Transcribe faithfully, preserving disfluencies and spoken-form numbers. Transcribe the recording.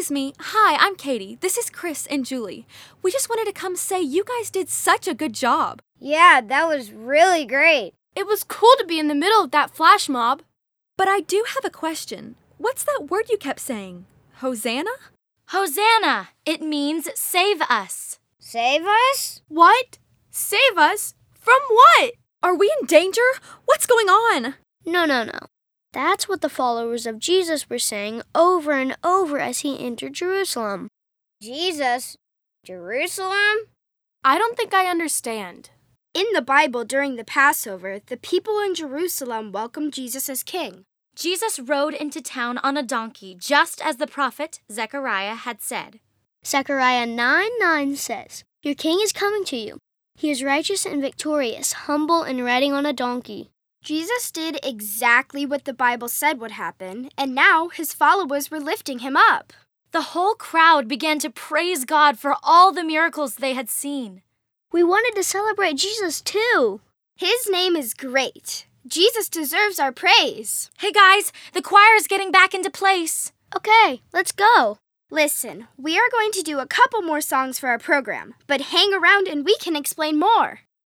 Excuse me. Hi, I'm Katie. This is Chris and Julie. We just wanted to come say you guys did such a good job. Yeah, that was really great. It was cool to be in the middle of that flash mob. But I do have a question. What's that word you kept saying? Hosanna? Hosanna. It means save us. Save us? What? Save us? From what? Are we in danger? What's going on? No, no, no. That's what the followers of Jesus were saying over and over as he entered Jerusalem. Jesus? Jerusalem? I don't think I understand. In the Bible, during the Passover, the people in Jerusalem welcomed Jesus as king. Jesus rode into town on a donkey, just as the prophet Zechariah had said. Zechariah nine nine says, "Your king is coming to you. He is righteous and victorious, humble and riding on a donkey." Jesus did exactly what the Bible said would happen, and now his followers were lifting him up. The whole crowd began to praise God for all the miracles they had seen. We wanted to celebrate Jesus too. His name is great. Jesus deserves our praise. Hey guys, the choir is getting back into place. Okay, let's go. Listen, we are going to do a couple more songs for our program, but hang around and we can explain more.